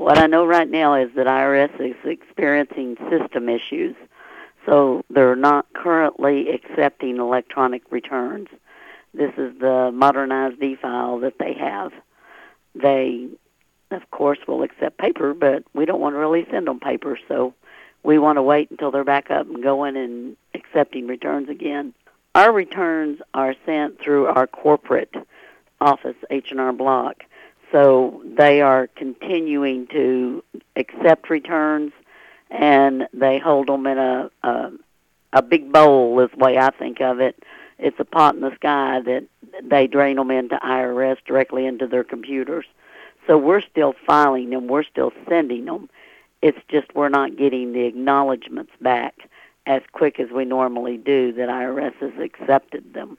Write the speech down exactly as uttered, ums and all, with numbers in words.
what I know right now is that I R S is experiencing system issues, so they're not currently accepting electronic returns. This is the modernized e-file that they have. They, of course, will accept paper, but we don't want to really send them paper, so we want to wait until they're back up and going and accepting returns again. Our returns are sent through our corporate office, H and R Block, so they are continuing to accept returns, and they hold them in a, a, a big bowl is the way I think of it. It's a pot in the sky that they drain them into I R S directly into their computers. So we're still filing them. We're still sending them. It's just we're not getting the acknowledgments back as quick as we normally do that I R S has accepted them.